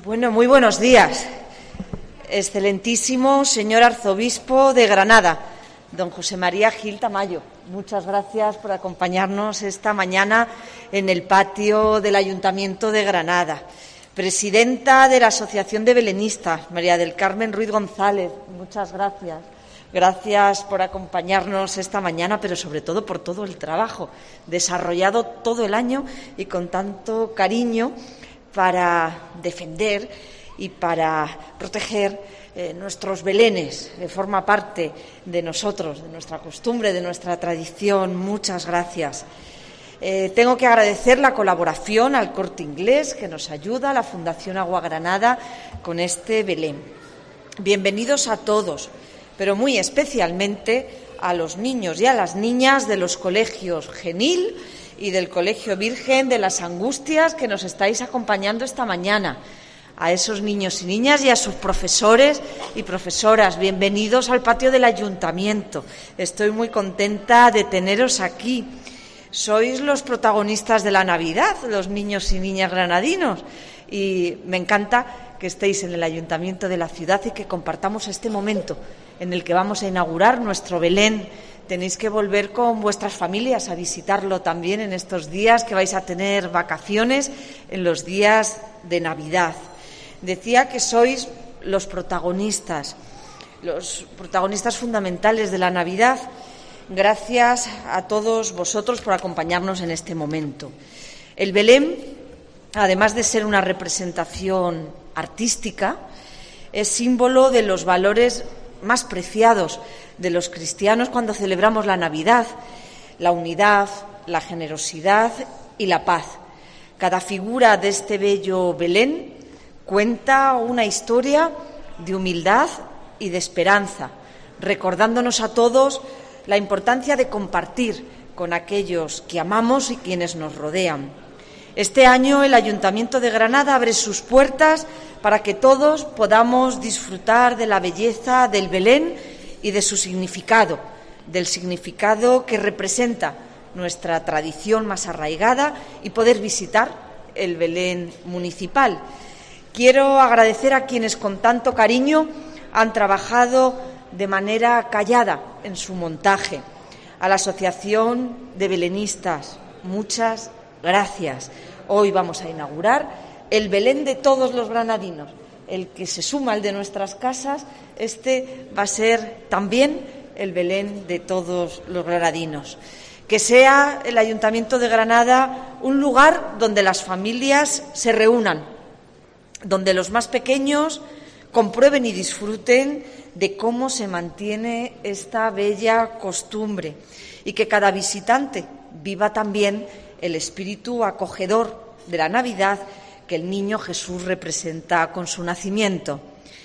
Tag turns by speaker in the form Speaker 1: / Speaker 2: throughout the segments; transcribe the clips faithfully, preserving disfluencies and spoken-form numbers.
Speaker 1: Bueno, muy buenos días, excelentísimo señor arzobispo de Granada, don José María Gil Tamayo. Muchas gracias por acompañarnos esta mañana en el patio del Ayuntamiento de Granada. Presidenta de la Asociación de Belenistas, María del Carmen Ruiz González, muchas gracias. Gracias por acompañarnos esta mañana, pero sobre todo por todo el trabajo desarrollado todo el año y con tanto cariño para defender y para proteger eh, nuestros belenes, que forma parte de nosotros, de nuestra costumbre, de nuestra tradición. Muchas gracias. Eh, tengo que agradecer la colaboración al Corte Inglés, que nos ayuda, a la Fundación Agua Granada, con este Belén. Bienvenidos a todos, pero muy especialmente a los niños y a las niñas de los colegios Genil y del Colegio Virgen de las Angustias, que nos estáis acompañando esta mañana. A esos niños y niñas y a sus profesores y profesoras, bienvenidos al patio del Ayuntamiento. Estoy muy contenta de teneros aquí. Sois los protagonistas de la Navidad, los niños y niñas granadinos, y me encanta que estéis en el Ayuntamiento de la ciudad y que compartamos este momento en el que vamos a inaugurar nuestro Belén. Tenéis que volver con vuestras familias a visitarlo también en estos días que vais a tener vacaciones, en los días de Navidad. Decía que sois los protagonistas, los protagonistas fundamentales de la Navidad. Gracias a todos vosotros por acompañarnos en este momento. El Belén, además de ser una representación artística, es símbolo de los valores más preciados de los cristianos cuando celebramos la Navidad: la unidad, la generosidad y la paz. Cada figura de este bello Belén cuenta una historia de humildad y de esperanza, recordándonos a todos la importancia de compartir con aquellos que amamos y quienes nos rodean. Este año el Ayuntamiento de Granada abre sus puertas para que todos podamos disfrutar de la belleza del Belén y de su significado, del significado que representa nuestra tradición más arraigada, y poder visitar el Belén municipal. Quiero agradecer a quienes con tanto cariño han trabajado de manera callada en su montaje. A la Asociación de Belenistas, muchas gracias. Hoy vamos a inaugurar el Belén de todos los granadinos, el que se suma al de nuestras casas. Este va a ser también el Belén de todos los granadinos. Que sea el Ayuntamiento de Granada un lugar donde las familias se reúnan, donde los más pequeños comprueben y disfruten de cómo se mantiene esta bella costumbre, y que cada visitante viva también el espíritu acogedor de la Navidad que el niño Jesús representa con su nacimiento.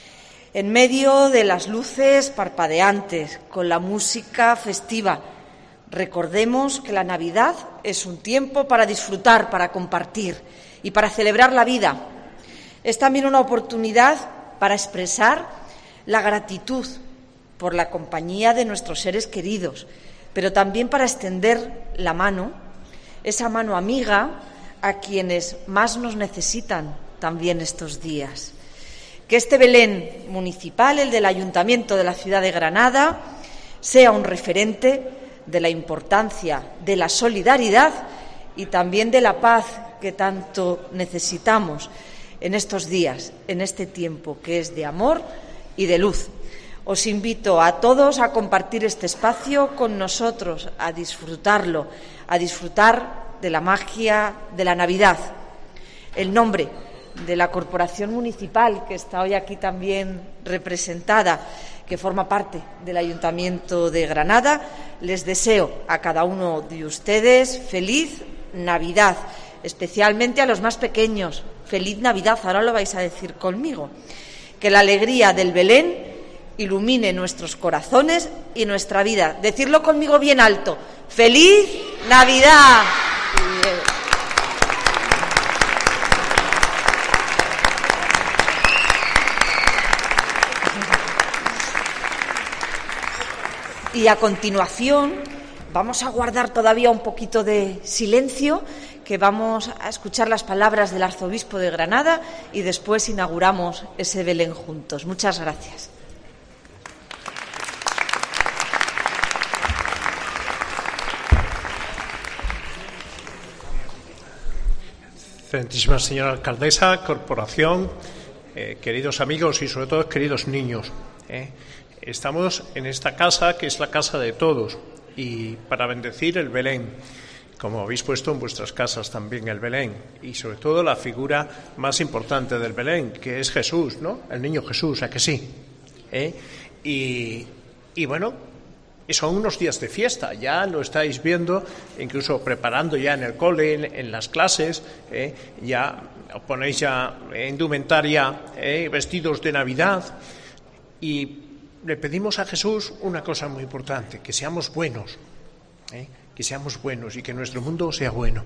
Speaker 1: En medio de las luces parpadeantes, con la música festiva, recordemos que la Navidad es un tiempo para disfrutar, para compartir y para celebrar la vida. Es también una oportunidad para expresar la gratitud por la compañía de nuestros seres queridos, pero también para extender la mano, esa mano amiga, a quienes más nos necesitan también estos días. Que este Belén municipal, el del Ayuntamiento de la ciudad de Granada, sea un referente de la importancia de la solidaridad y también de la paz que tanto necesitamos en estos días, en este tiempo que es de amor y de luz. Os invito a todos a compartir este espacio con nosotros, a disfrutarlo, a disfrutar de la magia de la Navidad. El nombre de la Corporación Municipal, que está hoy aquí también representada, que forma parte del Ayuntamiento de Granada, les deseo a cada uno de ustedes feliz Navidad, especialmente a los más pequeños. Feliz Navidad, ahora lo vais a decir conmigo. Que la alegría del Belén ilumine nuestros corazones y nuestra vida. Decirlo conmigo bien alto. ¡Feliz Navidad! Y a continuación vamos a guardar todavía un poquito de silencio, que vamos a escuchar las palabras del arzobispo de Granada y después inauguramos ese Belén juntos. Muchas gracias.
Speaker 2: Excelentísima señora alcaldesa, corporación, eh, queridos amigos y sobre todo queridos niños, eh, estamos en esta casa que es la casa de todos y para bendecir el Belén, como habéis puesto en vuestras casas también el Belén y sobre todo la figura más importante del Belén, que es Jesús, ¿no? El niño Jesús, ¿a que sí? ¿Eh? Y, y bueno, son unos días de fiesta, ya lo estáis viendo, incluso preparando ya en el cole, en, en las clases, eh, ya ponéis ya indumentaria, eh, vestidos de Navidad, y le pedimos a Jesús una cosa muy importante, que seamos buenos, eh, que seamos buenos y que nuestro mundo sea bueno.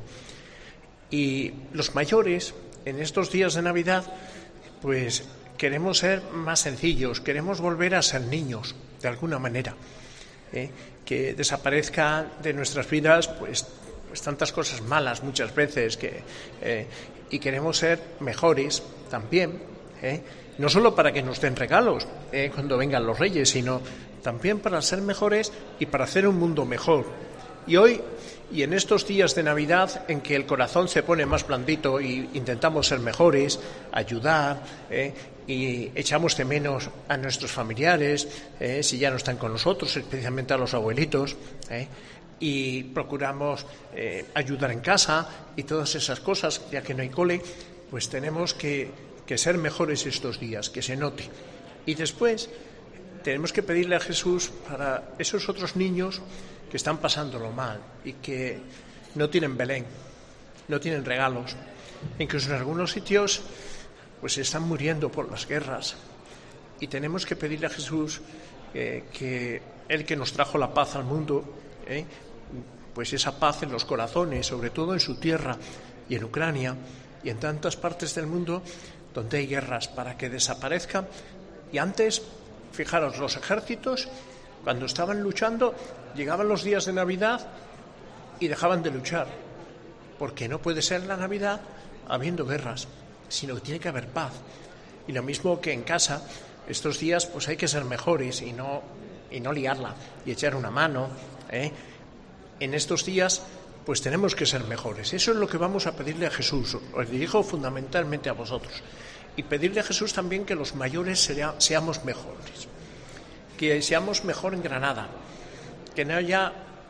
Speaker 2: Y los mayores, en estos días de Navidad, pues queremos ser más sencillos, queremos volver a ser niños, de alguna manera. Eh, que desaparezca de nuestras vidas pues, pues tantas cosas malas muchas veces que, eh, y queremos ser mejores también, eh, no solo para que nos den regalos eh, cuando vengan los reyes, sino también para ser mejores y para hacer un mundo mejor. Y hoy, y en estos días de Navidad en que el corazón se pone más blandito y intentamos ser mejores, ayudar, eh, y echamos de menos a nuestros familiares, eh, si ya no están con nosotros, especialmente a los abuelitos, eh, y procuramos eh, ayudar en casa y todas esas cosas, ya que no hay cole, pues tenemos que, que ser mejores estos días, que se note. Y después tenemos que pedirle a Jesús para esos otros niños que están pasándolo mal y que no tienen Belén, no tienen regalos, incluso en algunos sitios pues están muriendo por las guerras y tenemos que pedirle a Jesús eh, que Él que nos trajo la paz al mundo, eh, pues esa paz en los corazones, sobre todo en su tierra y en Ucrania y en tantas partes del mundo donde hay guerras, para que desaparezcan. Y antes, fijaros, los ejércitos cuando estaban luchando llegaban los días de Navidad y dejaban de luchar, porque no puede ser la Navidad habiendo guerras, sino que tiene que haber paz. Y lo mismo que en casa, estos días pues hay que ser mejores y no, y no liarla y echar una mano, ¿eh? En estos días pues tenemos que ser mejores. Eso es lo que vamos a pedirle a Jesús. Os dirijo fundamentalmente a vosotros. Y pedirle a Jesús también que los mayores sea, seamos mejores, que seamos mejor en Granada, que no haya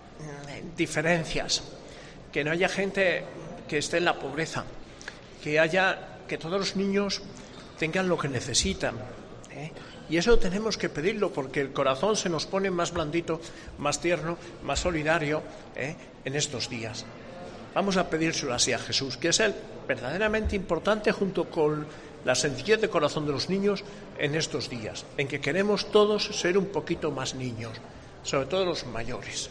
Speaker 2: diferencias, que no haya gente que esté en la pobreza, que haya que todos los niños tengan lo que necesitan, ¿eh? Y eso tenemos que pedirlo porque el corazón se nos pone más blandito, más tierno, más solidario, ¿eh? En estos días. Vamos a pedírselo así a Jesús, que es el verdaderamente importante junto con la sencillez de corazón de los niños en estos días, en que queremos todos ser un poquito más niños, sobre todo los mayores.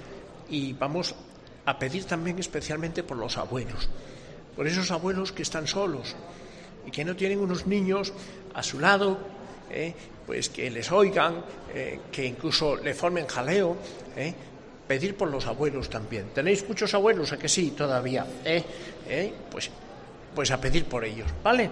Speaker 2: Y vamos a pedir también especialmente por los abuelos, por esos abuelos que están solos y que no tienen unos niños a su lado, eh, pues que les oigan, eh, que incluso le formen jaleo, eh, pedir por los abuelos también. ¿Tenéis muchos abuelos? ¿A que sí todavía? Eh, eh, pues, pues a pedir por ellos, ¿vale?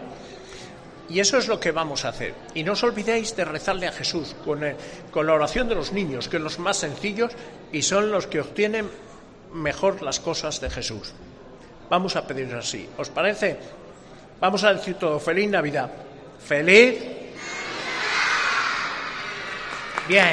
Speaker 2: Y eso es lo que vamos a hacer. Y no os olvidéis de rezarle a Jesús con, el, con la oración de los niños, que son los más sencillos y son los que obtienen mejor las cosas de Jesús. Vamos a pedir así. ¿Os parece? Vamos a decir todo. Feliz Navidad. Feliz. Bien.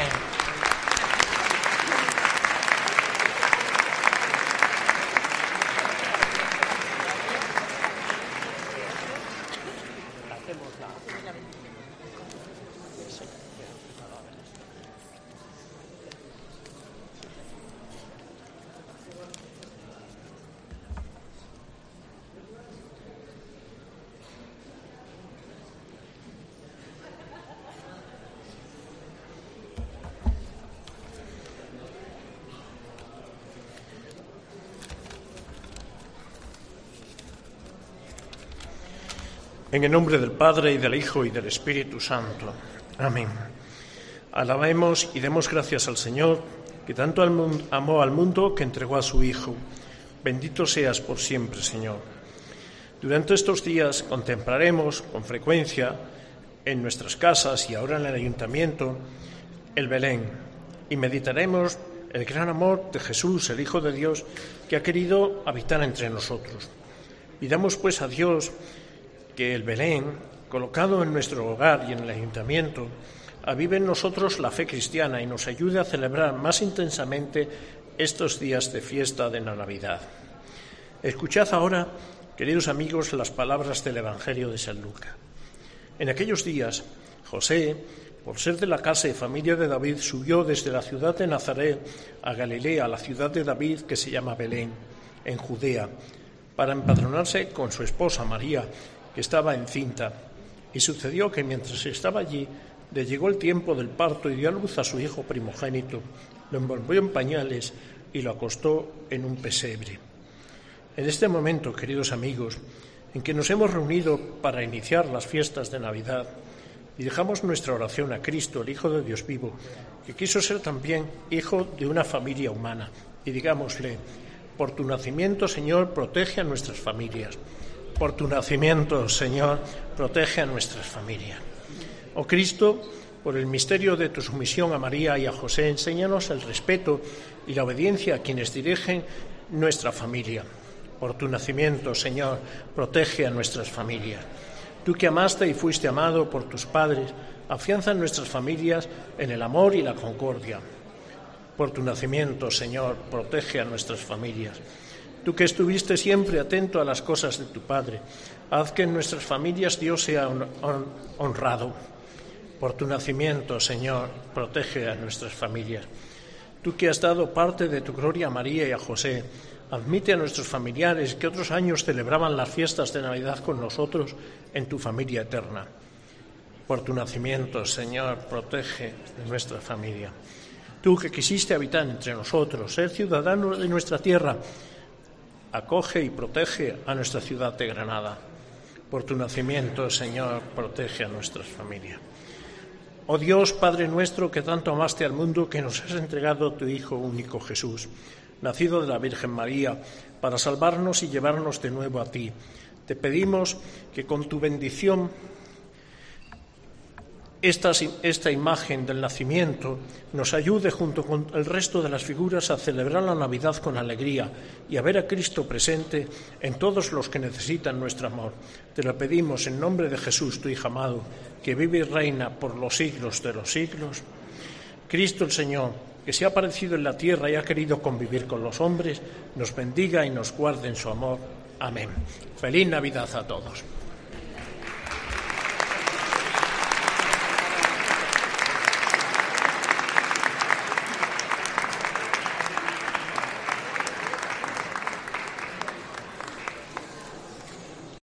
Speaker 2: En el nombre del Padre, y del Hijo, y del Espíritu Santo. Amén. Alabemos y demos gracias al Señor, que tanto amó al mundo que entregó a su Hijo. Bendito seas por siempre, Señor. Durante estos días contemplaremos con frecuencia en nuestras casas y ahora en el ayuntamiento el Belén y meditaremos el gran amor de Jesús, el Hijo de Dios, que ha querido habitar entre nosotros. Pidamos pues a Dios que el Belén, colocado en nuestro hogar y en el ayuntamiento, avive en nosotros la fe cristiana y nos ayude a celebrar más intensamente estos días de fiesta de la Navidad. Escuchad ahora, queridos amigos, las palabras del Evangelio de San Lucas. En aquellos días, José, por ser de la casa y familia de David, subió desde la ciudad de Nazaret a Galilea, la ciudad de David que se llama Belén, en Judea, para empadronarse con su esposa María, que estaba encinta. Y sucedió que mientras estaba allí, le llegó el tiempo del parto y dio a luz a su hijo primogénito. Lo envolvió en pañales y lo acostó en un pesebre. En este momento, queridos amigos, en que nos hemos reunido para iniciar las fiestas de Navidad, y dejamos nuestra oración a Cristo, el Hijo de Dios vivo, que quiso ser también hijo de una familia humana, y digámosle: por tu nacimiento, Señor, protege a nuestras familias. Por tu nacimiento, Señor, protege a nuestras familias. Oh Cristo, por el misterio de tu sumisión a María y a José, enséñanos el respeto y la obediencia a quienes dirigen nuestra familia. Por tu nacimiento, Señor, protege a nuestras familias. Tú que amaste y fuiste amado por tus padres, afianza nuestras familias en el amor y la concordia. Por tu nacimiento, Señor, protege a nuestras familias. Tú que estuviste siempre atento a las cosas de tu Padre, haz que en nuestras familias Dios sea honrado. Por tu nacimiento, Señor, protege a nuestras familias. Tú que has dado parte de tu gloria a María y a José, admite a nuestros familiares que otros años celebraban las fiestas de Navidad con nosotros en tu familia eterna. Por tu nacimiento, Señor, protege de nuestra familia. Tú que quisiste habitar entre nosotros, ser ciudadano de nuestra tierra, acoge y protege a nuestra ciudad de Granada. Por tu nacimiento, Señor, protege a nuestras familias. Oh Dios, Padre nuestro, que tanto amaste al mundo, que nos has entregado tu Hijo único Jesús, nacido de la Virgen María, para salvarnos y llevarnos de nuevo a ti. Te pedimos que con tu bendición esta, esta imagen del nacimiento nos ayude junto con el resto de las figuras a celebrar la Navidad con alegría y a ver a Cristo presente en todos los que necesitan nuestro amor. Te lo pedimos en nombre de Jesús, tu Hijo amado, que vive y reina por los siglos de los siglos. Cristo el Señor, que se ha aparecido en la tierra y ha querido convivir con los hombres, nos bendiga y nos guarde en su amor. Amén. Feliz Navidad a todos.